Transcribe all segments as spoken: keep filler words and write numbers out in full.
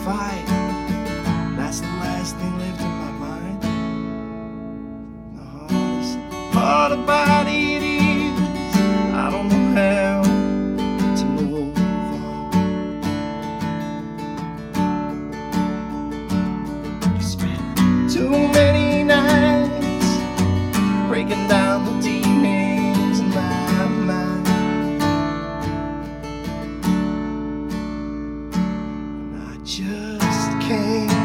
fight. That's the last thing left in my mind. The hardest part about it is I don't know how to move on. You spent too many nights breaking down the demons in my mind, and I just can't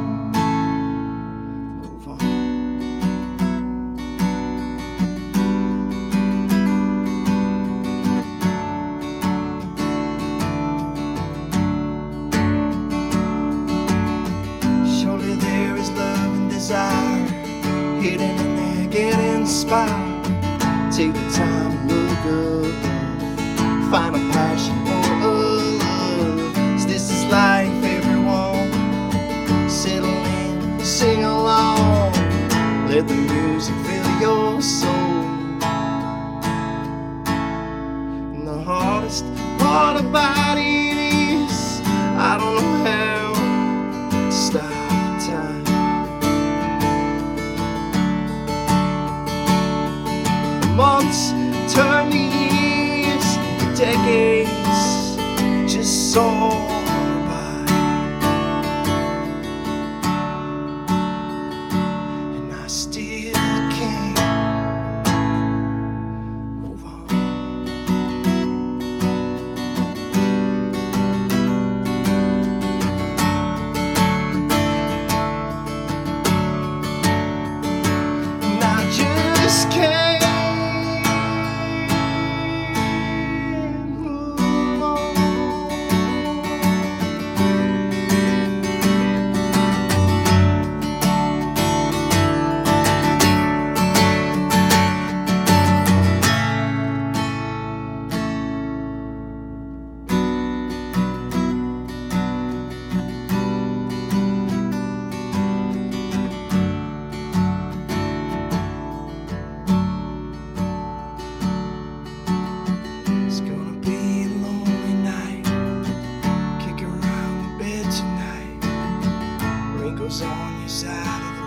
move on. Surely there is love and desire hidden in there, get inspired. Take the time to look up, find a passion for love. 'Cause this is life, everyone. Settle in, sing along. Let the music fill your soul. And the hardest part about it is I don't know how to stop time. Months turn to years, decades just soar by, and I still can't move on. And I just can't. It's gonna be a lonely night. Kick around the bed tonight. Wrinkles on your side of the